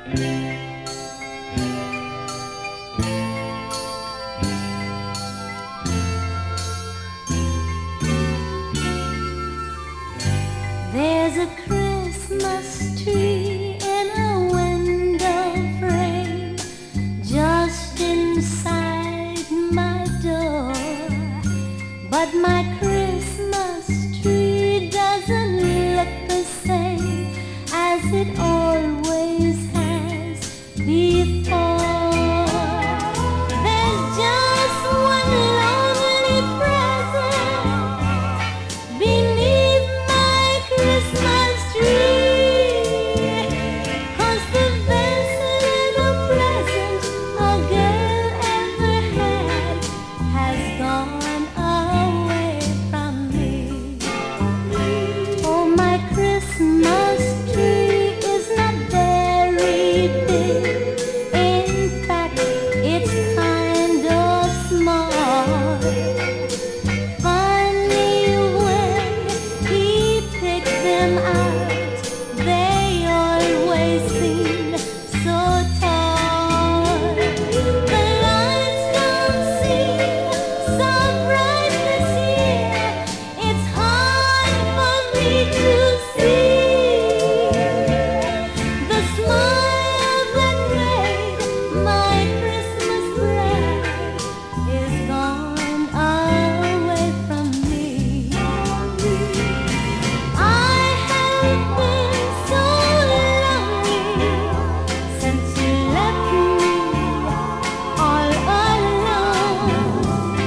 There's a Christmas tree in a window frame just inside my door, but my Christmas tree doesn't look the same as it always has before. There's just one lonely present beneath my Christmas tree, 'cause the best little present a girl ever had has gone away from me. Oh, my Christmas tree is not very big. In fact, it's kind of small. Funny when he picked them out, they always seem so tall. The lights don't seem so bright this year. It's hard for me to see the smile that made my Christmas bright is gone away from me. I have been so lonely since you left me all alone.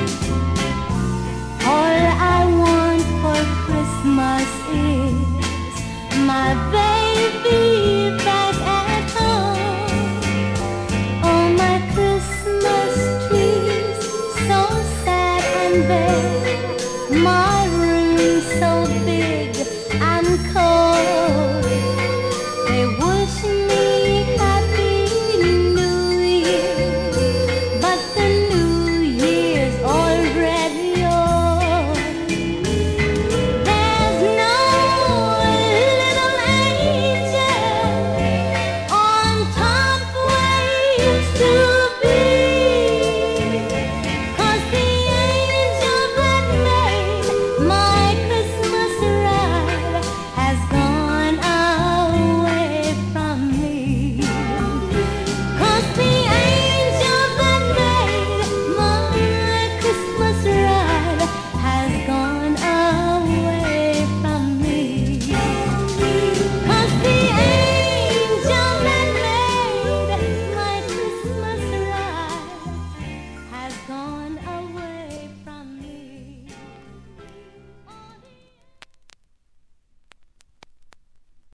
All I want for Christmas is my baby back at home. Oh, my Christmas tree's so sad and bare, my room's so big and cold. They wish me Happy New Year, but the New Year's already old. There's no little angel on top where he used to be, 'cause the angel that made my Christmas ride has gone away from me. 'Cause the angel that made my Christmas ride has gone away from me. 'Cause the angel that made my Christmas ride has gone